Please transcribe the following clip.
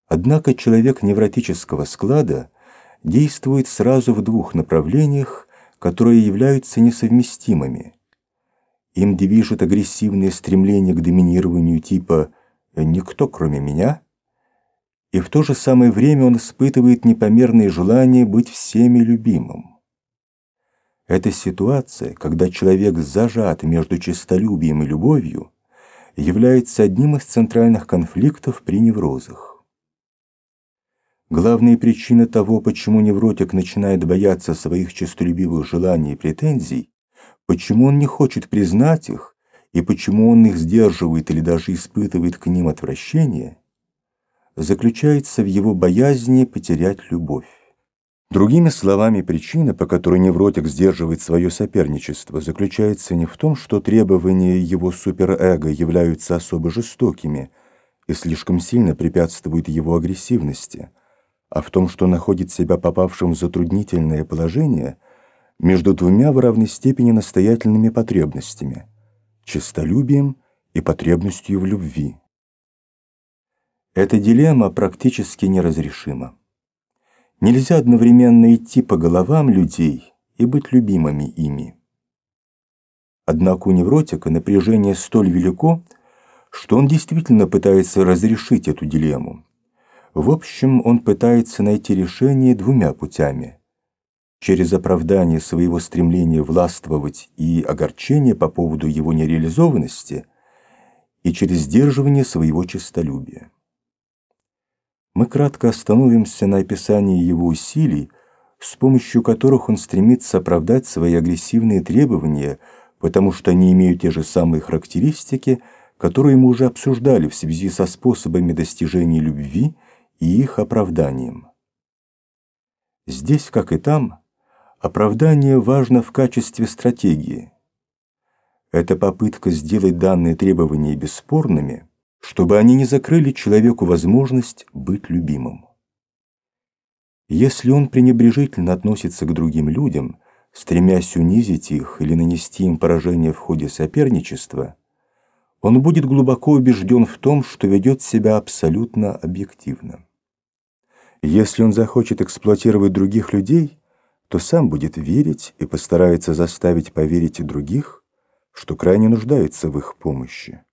Однако человек невротического склада действует сразу в двух направлениях, которые являются несовместимыми. Им движет агрессивное стремление к доминированию типа «никто, кроме меня», и в то же самое время он испытывает непомерное желание быть всеми любимым. Эта ситуация, когда человек зажат между честолюбием и любовью, является одним из центральных конфликтов при неврозах. Главная причина того, почему невротик начинает бояться своих честолюбивых желаний и претензий, почему он не хочет признать их и почему он их сдерживает или даже испытывает к ним отвращение, заключается в его боязни потерять любовь. Другими словами, причина, по которой невротик сдерживает свое соперничество, заключается не в том, что требования его суперэго являются особо жестокими и слишком сильно препятствуют его агрессивности, а в том, что находит себя попавшим в затруднительное положение между двумя в равной степени настоятельными потребностями – честолюбием и потребностью в любви. Эта дилемма практически неразрешима. Нельзя одновременно идти по головам людей и быть любимыми ими. Однако у невротика напряжение столь велико, что он действительно пытается разрешить эту дилемму. В общем, он пытается найти решение двумя путями: через оправдание своего стремления властвовать и огорчение по поводу его нереализованности, и через сдерживание своего честолюбия. Мы кратко остановимся на описании его усилий, с помощью которых он стремится оправдать свои агрессивные требования, потому что они имеют те же самые характеристики, которые мы уже обсуждали в связи со способами достижения любви и их оправданием. Здесь, как и там, оправдание важно в качестве стратегии. Это попытка сделать данные требования бесспорными, чтобы они не закрыли человеку возможность быть любимым. Если он пренебрежительно относится к другим людям, стремясь унизить их или нанести им поражение в ходе соперничества, он будет глубоко убежден в том, что ведет себя абсолютно объективно. Если он захочет эксплуатировать других людей, то сам будет верить и постарается заставить поверить и других, что крайне нуждается в их помощи.